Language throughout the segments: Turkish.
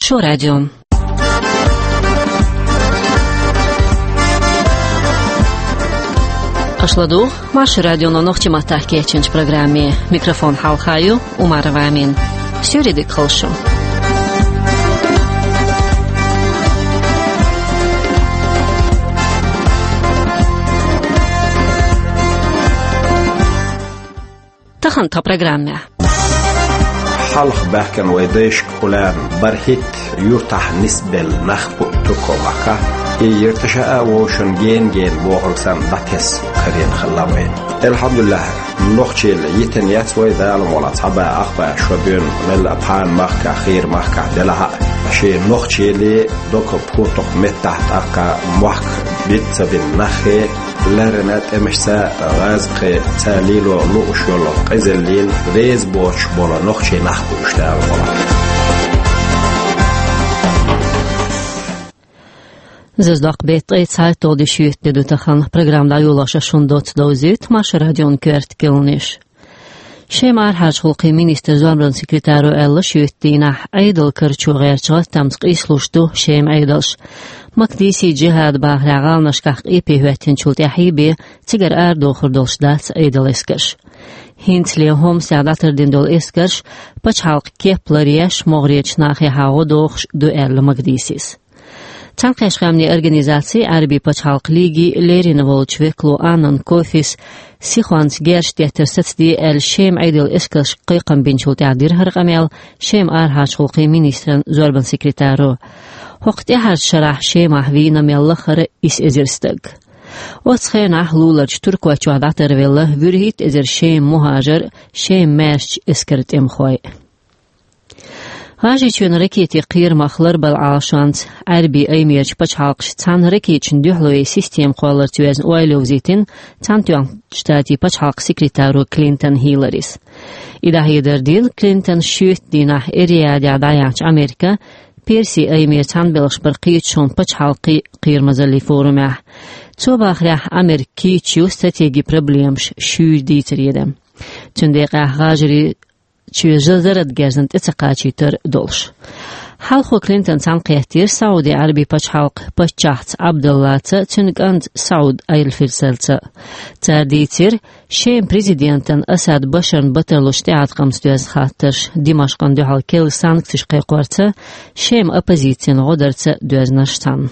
شو راديون أشلدو ماش راديون نوختي ما تحكي تشنج برنامج ميكروفون حلقايو ومارا وامين سيوري خلشو تخن تا برنامج حلق بحكن ويديش كولان برهت يرتاح نسبة النخب تكومكا يرتشاء وشن جين بوغلسان باتس كرين خلاوين الحمد لله نوختي يتنيات ويدا المولات صعبا أخبا شوبين من الأبحان مخكا خير مخكا دلها شي نوختي لي دوكو بوتوك متحت أكا موحك بيتسا بالنخي لرنات امشسا غازق تاليلو لوشيولو قزلين ريز بوش بولا نوختي نخبو اشتاق بولا Zesdag bet zeit od skjutte du tahan program da julasha shundot dozit mash radion kvert kelnish. Shemar hajhulqi minister Zorban sekretaro ella skjuttina aidal karchugercha tamsk islushtu shem aidalsh. Makdisi jihad bahragal nashkaq ipihwetin chultahibi tigar ardo khurdolshdat aidal eskash. Hintli hom sadater dindol eskash pachhalq keplariyash mogriech nahi hagodox duel magdisis. Tanqesh xamni organizatsiya Arbi Pachhalq Ligi Lerin Volchveklo Anan Kofis Sikhwans Gershtet Setsdi El Shem Aidel Eskash Qiqam Binchul Ta'dir Harqamel Shem Arhaj Xulqi Ministran Zorban Sekretaro Hoqti Harj Sharah Shem Ahvina Mellakhar Is Ezirstag Otskhena Lulaj Turkwa Chuadater Vella Vurhit Ezer Shem Muhajar Shem Merch Eskert Emkhoy هاجي چون ركيتي قير مخلر بالعاشانت عربي ايميرج بچالقش تان ركيتشن دوحلوي سيستيم قوالر توازن اويلوزيتين تان توان شتاتي بچالق سكرتارو كلينتون هيلاريس إذا هيدر دين كلينتون شوت دينه إريادي عداياش أمريكا بيرسي ايمير تان بلغش برقيتشون بچالقي قير مزالي فورمه تو باخريح أمريكي تشو ستاتيجي بربليمش شو ديتر يدم تون ديقه غاجري چه جزرت گرزند اتقاچی تر دولش. حلقو کلینتون تنقیتیر سعودی عربی پچحلق پچحت عبدالله تنگند سعود ایل فیلسلت. تردیتیر شیم پریزیدنتن اسد بشرن بطرلوش تعد قمستوز خاطرش دیماشقان دو حال کل سانکتش قیقورت شیم اپوزیتین غدرت دوز نشتن.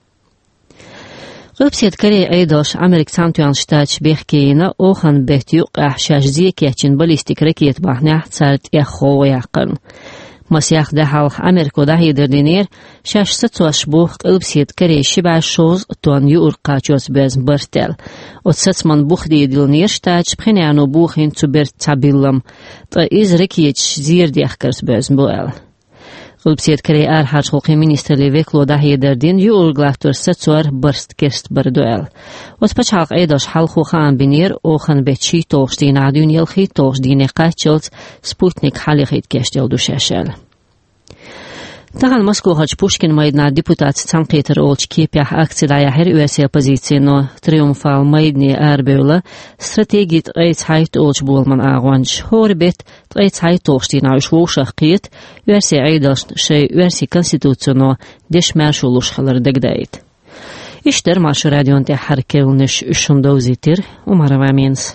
قبسيت كري ايداش امريك سانتوان شتاج بيحكينا اوخن بهتيوق احشاش زيكيتشن باليستيك ركيت باحنا صارت اخو يقن مسياخ ده حلق امريكو ده يدردينير شاش ستواش بوخ قبسيت كري شبع شوز توان يورقا جوز بيز برتل وتستمن بوخ دي دلنير شتاج بخينيانو بوخين تبرت تابيلم تا إز ركيتش زير دي اخكرس بيز بوال قلبسيت كري آرحاج خلقي مينيستر ليفيكلو داهي دردين يورغلافتور ستوار برست كرست بردوال وتبچ حلق ايداش حلقو خان بنير اوخن بيتشي توغشتين عدون يلخي توغشدين قاتشلت سبوتنيك حاليخيت كشتل دوشاشل تغن مسكو هاج بوشكين مايدنا ديبوتات تنقيتر اولش كيبيح اكتدايا هر اواسي opoziciino triumfal مايدني اربيولا استراتيجيت ايت حيت اولش بولمن اغوانش هوربت ايت حيت توغشتين عوش ووشخ قيت يورسي عيداش شي يورسي كونستيتوتسيونو ديش ماشولوش خلر دقدايت اشتر ماش راديون تي حركيلنش اشندوزيتر وماروامينس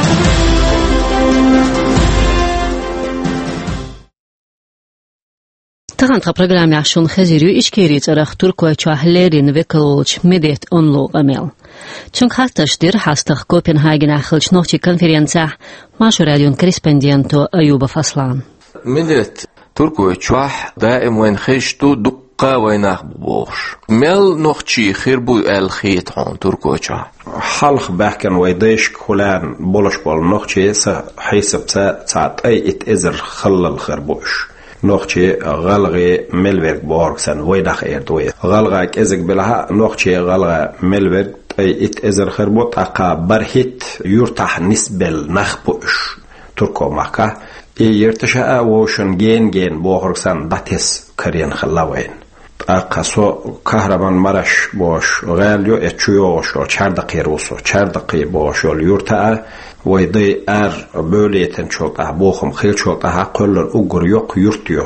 تغنط برنامج عشان خزيريو إشكيريت أرخ تركوا شهلرين وكلوش مدت أنلو أمل. چون خاطرش دير حاستخ كوبنهاجن أخلش نوتي كونفرنسا ماشو راديون كريسبندينتو أيوب فصلان. مدت تركوا شوح دائم وين خشتو دقة ويناخ بوش. مل نوتي خربو الخيط عن تركوا شوح. حلق بحكن ويديش كولان بولش بول نوتي حسب ساعت أي اتأزر خلل خربوش. نوختي غلغي ملبرغ بوركسن ويدخ ايردوي غلغا كزك بلها نوختي غلغا ملبرغ ات ازر خربوت اقا برهت يرتاح نسبل نخبوش تركو مكا يرتشاء وشن جين بوركسن باتس كرين خلاوين اقا سو كهربان مرش باش غاليو اتشيو شو 4 دقيقه 4 دقيقه باش يرتاء ويدي ار بوليتن شوطه بوخم خيل شوطه قلل اوغر يوق يرتيو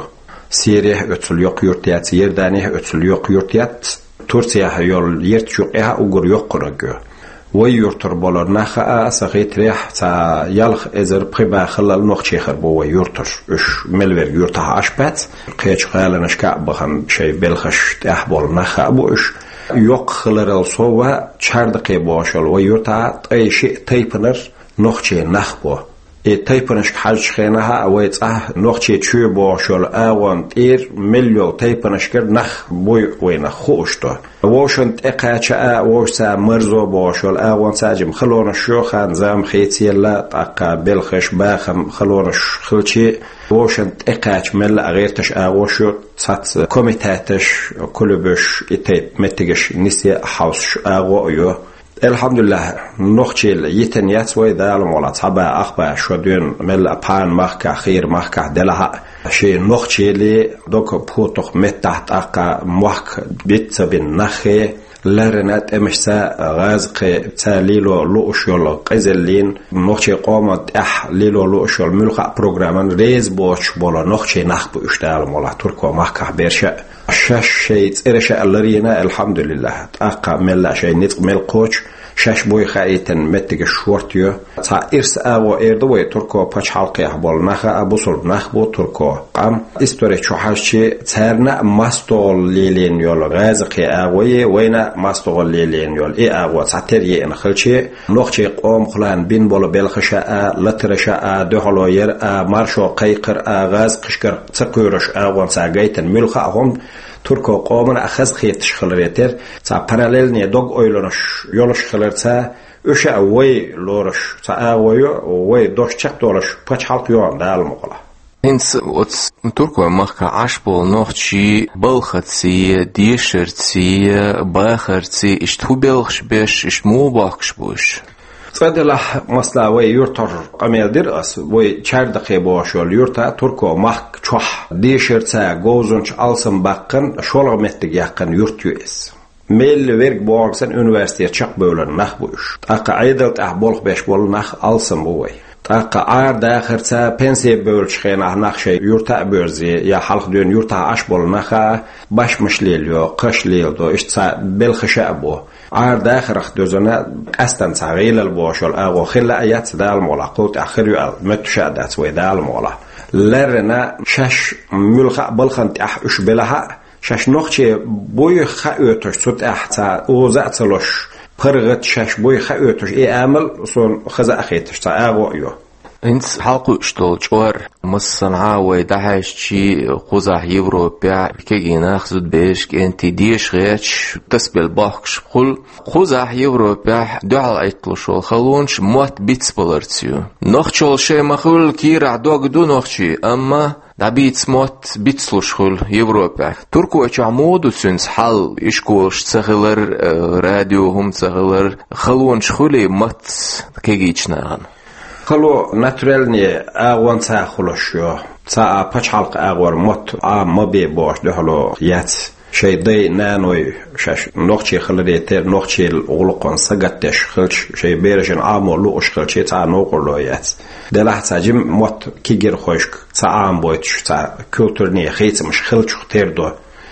Suriye ötül yok yurtiyat, Yerdaniye ötül yok yurtiyat, Tursiya yol yert yok eha ugur yok kuragı. Way yurtur bolor naha saqit rih ta yalx ezer priba xalal noqchixar bu way yurtur. Üç melverg yurtaha aşpat. Qeç qalanış ka'bahan şey belxash tahbol naha bu üç yok xalaral sova çardıqi boşol way yurtaha tayşi taypınır noqchi nahbo. Taypınış haj xenaha way tsah noqchi çü boşol awan tir milyo taypınış ker nah boy wayna xoşto. واشن تقاچا واشا مرزو باشل اون ساجم خلون شوخان زام خيتيلا تقابل خش باخم خلونش خلچي واشن تقاچ مل غيرتش اوشو صات كوميتاتش كلبش يتيب متگش نسي حوش اغويو الحمد لله نوخيل يتنيات وي دالم ولا صبا اخبا شودين مل بان مخك خير مخك دلها شي نوخيلي دوك بوتخ متحت اقا مخك بيت بن نخي لرنات امشسا غازق تاليلو لوشول قزلين نوخي قومت اح ليلو لوشول ملخ برنامج ريز بوش بولا نوخي نخب اشتال مولا تركو مخك برشا شش شيء إرشة اللرينا الحمد لله أقا ملا شيء نتق مل قوش شش بوي خايتن متج شورتيو تا إرس أو إردوي تركو باش حلقي أحبال نخا أبوصل نخبو تركو قام استوري شو حاشي ترنا ماستول ليلين يول غازقي أوي وينا ماستول ليلين يول إيه أو تعتري إن خلشي نوخشي قوم خلان بين بول بلخشاء لترشاء دهلوير مارشو قيقر غاز قشكر تقيرش أو ساقيتن ملخا هم تركو قومنا أخذ خيتش خلريتر تا paralel ني دوغ اويلونش يولش خلرتا öşe way lorosh ta awoyo way doshchaq dolash pach halq yo'an dal moqla Hins ots turko mahka ashbol nohchi balkhatsi dieshertsi bakhartsi ishtubelkhsh besh ishtmubaksh bosh صدلا مثلا وی یورتر قمیدر اس وی چردقی باشول یورتا ترکو مخ چوح دیشرتا گوزونچ alsın bakın şolga mettig yakın yurtuyuz. Mel verg boğaksan üniversiteye çak bölen nah bu iş. Taqa aydalt ahbolq beş bol nah alsın bu vay. Taqa ar daxirsa pensiye böl çıxena nah şey yurta börzi ya halq dön yurta aş bol naha başmışlelo qışlelo iştsa belxişa bu. ar daxirx dözünə qasdan çağıyla boşol ağo xilla ayat dal mola qult axir yu metşadat və dal mola lərna şaş mülxa balxant ah üş belaha şaş noqçi boy xa ötüş sut ahta uzatloş pırğıt şaş boy xa ötüş amil son xaza axetiş ta ağo yu Hins halqu iştolçor mıssanha ve dahaşçi quzah Evropa kegina xzud beşk enti diş geç tasbel baxş qul quzah Evropa dual aytloşo xalunç mot bits balartsiyo noxchol şey maxul ki radog du noxchi amma dabits mot bitsloşul Evropa Turku çamodu süns hal işkoş çağılar radio hum çağılar xalunç xuli mat kegiçnan خلو ناتورالني أغوان تأخلوشيو تا باش حلق أغوار موت مبي باش دهلو يات شيء دي نانوي شاش نوخشي خلدي تير نوخشي الغلقون سقطش خلش شيء بيرشن عامو لوش خلشي تا نوقلو يات دلح تاجم موت كيجر خوشك تا عام بويتش تا كولتورني خيت مش خلش تيردو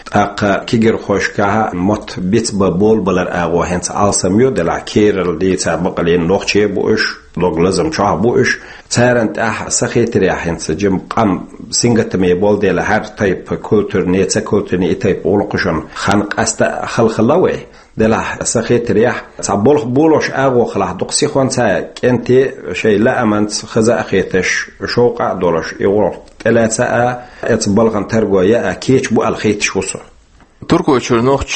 أق كيجر خوشكها موت بيت ببول بلر أغوا هنت عالسميو دلع كيرل دي تا بقلين نوخشي بوش لازم شاه بوش تارنت سخيتري هنت جم قام سينغتمي بول دي هر تايب كولتور نيتا كولتورني تايب ولقشن خنق است خلخلاوي دلا سخيتري تعبول بولوش اغو خلا دقسي خونتا كنتي شي لا امنت خزا اخيتش شوقع دولش يور ثلاثه اتبلغن ترغو يا كيچ بو الخيتش وصل Turku Чернохч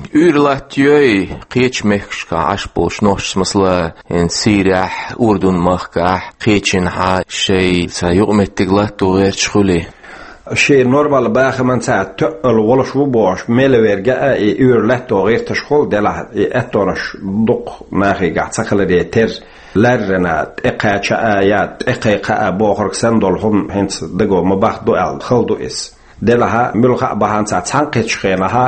Ürlatjöy qeçmekşka aş boş noş mesela en Sirah Urdun mahka qeçin ha şey sa yuqmettiglat doğer çxuli şey normal baxman ta tol wolosh bu boş meleverge ürlat doğer tşxol dela ettonash duq naxiga tsaqlade ter larna iqacha ayat iqiqa boqrksan dolhum hent dago mabax do al khaldu is دلها ملخا بهانسا تانقيت شخينها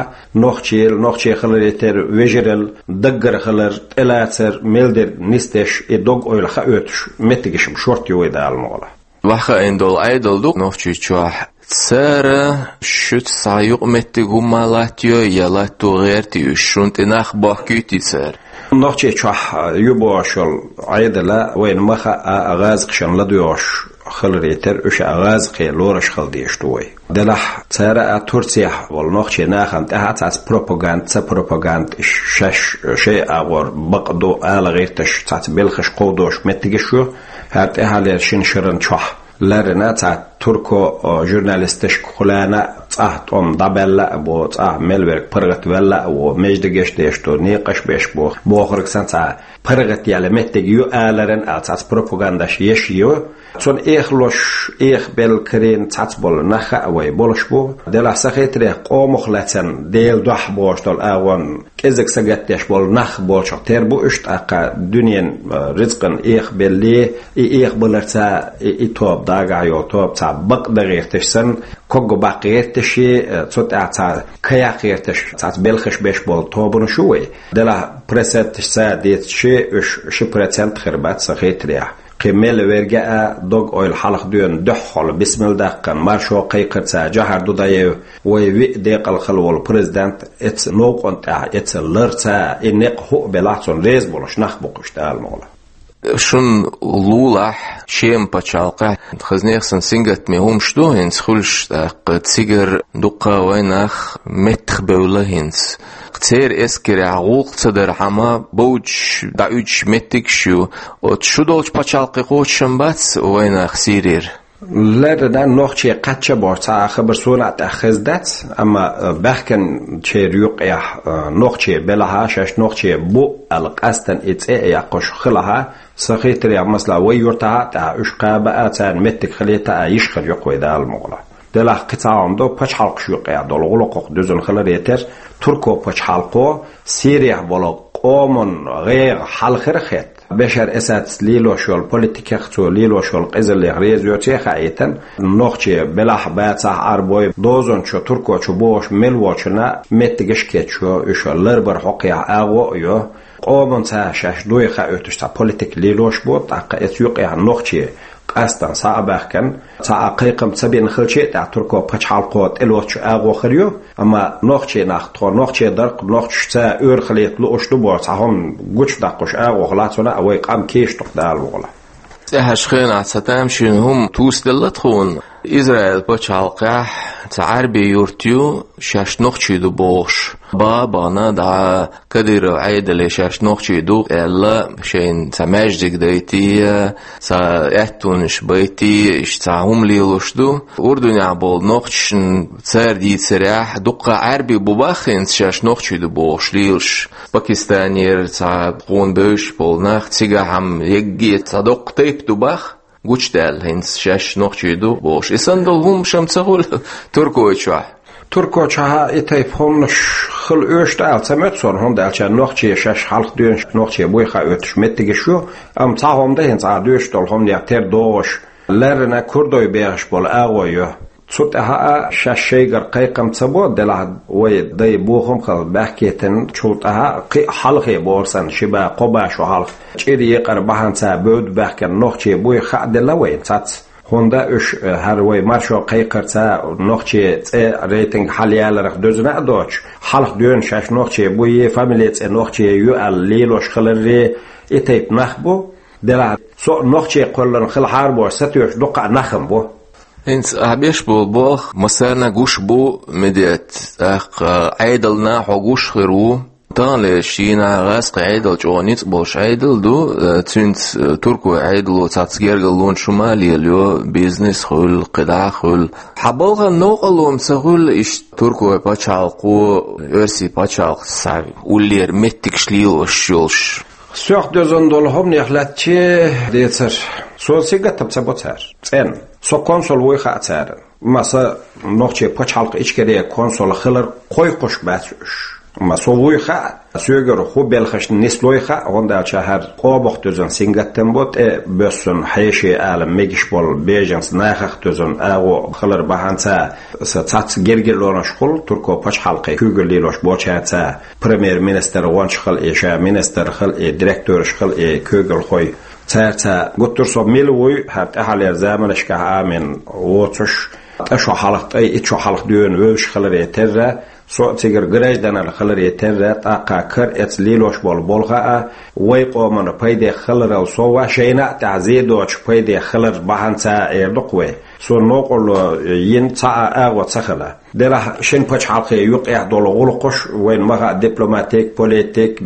نوخشي خلريتر ويجرل دقر خلر تلاتر ميلدر نستش إدوغ أولخا أوتش متجشم شورتي ويدا المغلا Waxa endol aydolduq noxchi chuah سارة شت سايق متجو مالاتيو يلاتو غيرتي شونت ناخ باكيتي سار نوختي تشح يبوشل عيدلا وين مخا اغاز قشن لدوش خلريتر اش اغاز قي لورش خلديشتوي دلح سارة ترسيح والنوختي ناخن تحت اس بروباغاند شش شيء اور بقدو آل غيرتش تحت بلخش قودوش متجشو هات اهالي شنشرن تشح لرنا تا تركو جورناليستش خلانا صاحتون دبل بو صاح ملبرك برغت ولا و مجدگش دشتو نيقش بيش بو خركسان تا برغت ياله متگيو آلرن اساس بروباغانداش يشيو چون اخلوش اخ بلكرين تاتبول نخا اوي بولش بو دلا سخيتري قومخلاتن ديل دوح بوشتول اون كزك سگتش بول نخ بولش تربو اشت اقا دنيان رزقن اخ بلي اخ بولرتا توب داغايو توب تا بق دغيرتشسن كوغو باقيرتشي صوت اتا كياقيرتش تات بلخش بيش بول توبن شوي دلا بريسيت ساديت شي بريسنت خربات سخيتري قيمل ورجع دوغ اويل حلق دون دخل بسم الله كان مارشو قيقرتا جهر دوداي وي ديق الخلول بريزيدنت اتس نو كونت اتس لرتا انق هو بلاتون ريز بولش نخ بوقشتال مولا شون لولح شيم بچالقه خزنيخسن سنگت مهم شدو هنس خلش قتسيگر دقا وينخ متخ بولهنس قتير اسكر عقوق صدر حما بوج دعوج متك شو وتشدولش بچالقه قوشن بات وينخ سيرير لردن نوختي قچه بورتا خبر سونات اخزدت اما بخكن چيريوق يا نوختي بلها شش نوختي بو القستن اتس يقش خلها سخيتر يا مثلا ويورتا تا اشقابا اتان متك خليتا يشخر يقوي دال المغلا دلا قطعام دو پچ حلق شوق يا دولغلق دزن خلر يتر تركو پچ حلقو سيريا بولو قومن غير حلخر خيت بشر اسات ليلو شول بوليتيكا خطو ليلو شول قزل غريز يوتي خايتن نوختي بلاح باتا اربوي دوزون شو تركو شو بوش ملوچنا متگش كيتشو يشو لربر حقيا اغو يو قومن تا شش دوي خايتش تا بوليتيك ليلوش بوت اقا اتيوقيا نوختي قاستان صعباكن تعقيقم تبين خلشي تاع تركو بچ حلقات الوچ اغو خريو اما نوختي ناختو نوختي درق نوختش تا اور خليت لوشتو بوت هم گوچ دقش اغو خلاتنا اوي قام كيش تقدال وغلا هاش خينا ستام شنهم توس دلتخون إسرائيل بچالقه تعربي يورتيو شاش نوختي دو بوش بابانا دا كدير عيدل شاش نوختي دو الا شين تماجدك دايتي سا اتونش بيتي اشتاهم ليلوشدو اردن عبول نوختشن تسار دي تسريح دوقا عربي بباخين شاش نوختي دو بوش ليلش باكستانير تا قون بوش بولناخ تيغا هم يجي تدوق تيب دو باخ گوچ دل هنس شش نوختي دو بوش اسندل هم شمتسهول تركو چها ایتای پونش خل اوشتال تمتسون هم دل چه نوختي شش حلق دون نوختي بوی خا اوتش متگشو ام تاهم ده هنس ادوشتال هم نیاتر دوش لرنا کردوی بیاش بول اغویو صوت ها شاشيغر قيقم تبو دلا وي داي بوهم خل بحكيتن شوت ها حلقه بورسن شبا قبا شو حلق چيري قربهن تا بود بحكن نوختي بوي خد لوي تات هوندا اش هر وي مارشو قيقرتا نوختي ريتنج حاليال رخ دوزنا دوچ حلق دون شاش نوختي بوي فاميليت نوختي يو الليلوش خلري ايتيب نخبو دلا سو نوختي قلن خل حربو ستوش دقه نخم بو هنس عبيش بو مسانا گوش بو مديت عيدلنا حقوش خيرو تاني شينا غاسق عيدل جوانيت بوش عيدل دو تنت تركو عيدلو تاتسجيرغلون شمالي اليو بيزنس خل قدع خل حبالغا نوغلو مسغل اش تركو باچالقو ارسي باچالق ساوي ولير متكشليل وشولش سوق دوزن دولهم نخلاتچي ديتر سوسيغا تبصبوتر صن سو كونسول وي خاطر مسا نوختي پچالق اچكري كونسول خلر قوي قوش باسوش مسا وي خا سوغر خو بلخش نسلوي خا اوندا شهر قوبخ دوزن سينغتن بوت بسن حيشي عالم ميگش بول بيجنس ناخخ دوزن اغو خلر بهانتا ساتس گرگلونش خل تركو پچالق كوگليلوش بوچاتا بريمير مينستر وانش خل ايشا مينستر خل ديريكتورش خل كوگل خوي تا گوتر سو ميلوي هات اهل زمانش که امن ووتش أشو حلقة أي إتشو حلقة دون وش خلر يترى سو تيجر جراج دنا الخلر يترى تاقا كر إتليلوش بالبلغة ويقو من بيد خلر أو سو شينا تعزيد وش بيد خلر بحن تا يردقوي سو نقول ين تا أغوى تخلا دلا شين بتش حلقة يقع دول غلقش وين مغا دبلوماتيك بوليتيك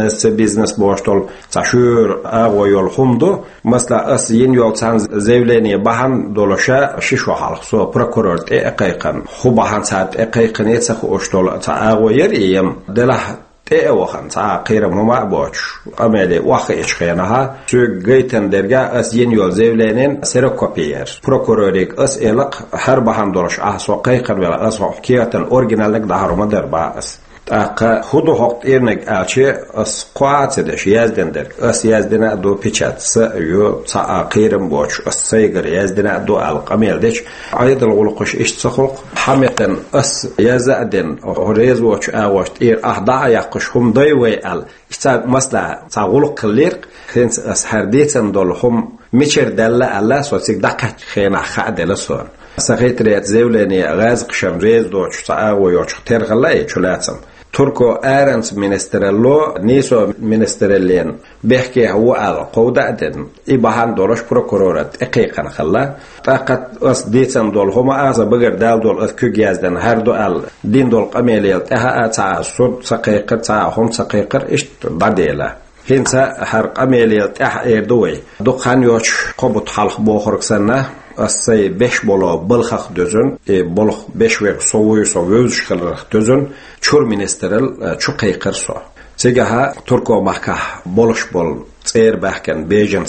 بيزنس بوشتول تشور أغوى يلخمدو مثلا أس ين يول تان زيوليني بحن دولشا شيشو حلق سو بروكورور تأقيقا خو بحن ساعت أقيقا يتسخ أشتول تا أغوى يريم دلا تأوخن تا قير مما بوش أمالي واخيش خيانها سو جيتن درجة أس ين يول زيولينين سيروكوبير بروكوروريك أس إلق حربهم دولش أحسو قيقا ولا أس حكية الأورجينال لك دهارو مدر باس أق خدو حق إرنك أشي أس قاعد دش يزدن در أس يزدنا دو بيشات س يو تا قيرم بوش أس سيجر يزدنا دو القميل دش عيد الغلقش إيش تخلق حمتن أس يزدن هريز وش أوشت إير أحدا يقش هم ضيوي ال إشتى مثلا تا غلق لير خنس أس هرديتن دول هم ميشر دللا الله سوتيك دقة خينا خاد لسون سخيت ريت زولني غاز قشم ريز دوش تا ويوش ترغلاي شلاتم تركو أرنس منسترلو نيسو منسترلين بيحكي هو على قودة دن إبهان دولش بروكورورات إقيقا خلا فقط أس ديتن دول هما أزا بغير دال دول أذكو جازدن هردو أل دين دول قميليل تها أتا صد سقيقر تا هم سقيقر إشت بديلا هنسا هر قميليل تها إيردوي دوخان يوش قبط حلق بوخرق سنة أسي بيش بولا بلخخ دوزن بلخ بيش ويق صووي صوويوز خلرخ دوزن چور منسترل چو قيقر سو تيجها تركو محكه بولش بول تير بحكن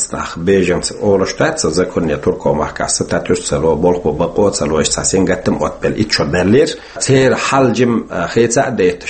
بيجمس أولشتات زكوني تركو محكه ستاتوش سلو بولخ بقوت سلو اشتاسين قتم أتبل إتشو دلير تير حلجم خيطة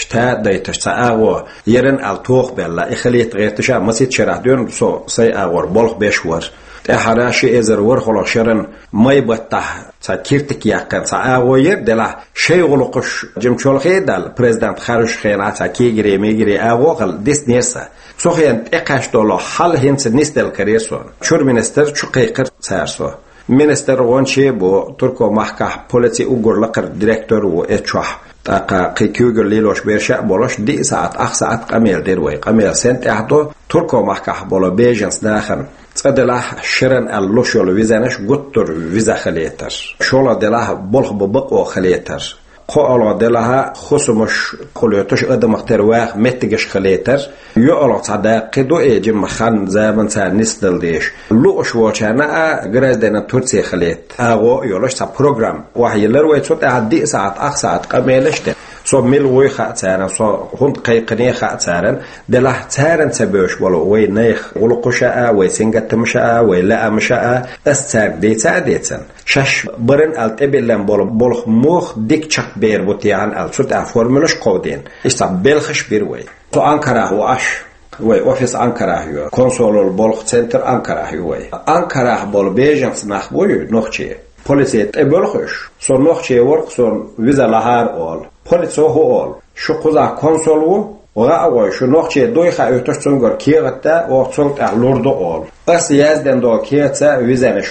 ديتش تاغو يرن التوخ بلا إخليت غيرتشا مسيت شرح دون سو سي أغور بولخ بيشور تحراشي إزر ورخلو شرن ماي بطح تكيرتك يقن ساعوير دلا شيء غلقش جمشول خيدال بريزيدنت خارج خينا تكيجري ميجري أغوغل ديس نيرسا سوخيان إقاش دولو حل هنس نيستل كريسون شور منستر شو قيقر سارسو منستر غونشي بو تركو محكة بوليتي أوغر لقر ديريكتور و اتشوح تاقا قيكيوغر ليلوش بيرشا بولوش دي ساعت قميل ديروي قميل سنت احدو تركو محكة بولو بيجنس داخن تدلاه شرن اللوشول ويزانش قطر ويزا خليتر شولا دلاه بلخ ببقو خليتر قولا دلاه خصمش خليتش ادم اختر واخ متجش خليتر يقلا صداقدو ايجم خان زمن تا نستل ديش لوش وچانا غراز دنا ترسي خليت اغو يولش تا بروجرام وحيلر ويتوت عدي ساعت قميلشت سو ملوي خاطرن سو هند قيقني خاطرن دله تارن تبوش ولو وي نيخ ولقشا وي سنگتمشا وي لا مشا استر ديتن شش برن التبلن بولخ موخ ديك چق بير بوتيان الصوت فورمولش قودين استبلخش بيروي تو انقره واش وي اوفيس انقره هو كونسول بولخ سنتر انقره هو انقره بول بيجنس نخبوي نوخشي بوليسيت ابلخش سو نوخشي ورق سو ويزا لهار اول بوليسو هو اول شو قزا كونسول وغا شو نوخشي دوي خايتش تونغر كيغتا او تونغ لوردو اول بس يازدن دو كيتا ويزانش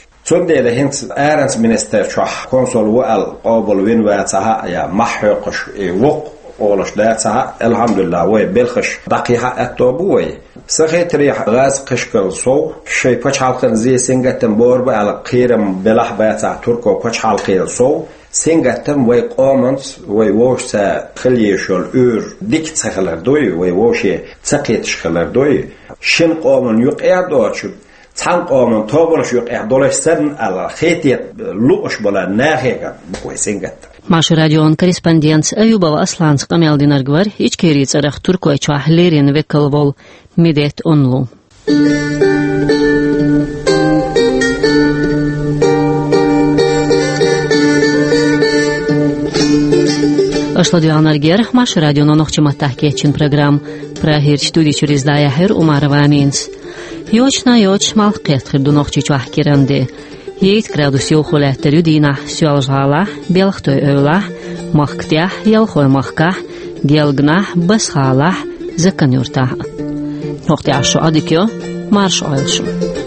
تون ده هنت ارنس منستر شح كونسول وال قابل وين واتها يا محقش وق اولش داتها الحمد لله وي بلخش دقيقه اتوبوي سخيت ريح غاز قشكل صو شي بچ حلقن زي سنگتن بورب على قيرم بلح باتا تركو بچ حلقيل صو سنگتن وي قومنس وي ووشتا خليشول اور ديك تخلر دوي وي ووشي تقيتش خلر دوي شن قومن يقيا دوچ تان قومن توبلش يقيا دولشتن على خيتي لوش بلا ناهيغا بوي سنگت Maš radion korespondents Ayubova Aslans Kameldin Argvar içkeriz araq Turkoy çahlerin ve kalvol midet onlu. Ashladyanarger Maš radionon oxchimatah keçin program prahir studi через dayahir umarvamins. Yoch malqet xirdu noxchi çahkirande. 7 градус юхулеттер юдина сёлжала белхтой öylah махктях ялхой махках гелгнах басхалах заканюртах. Нохти ашу адикё марш ойлшым.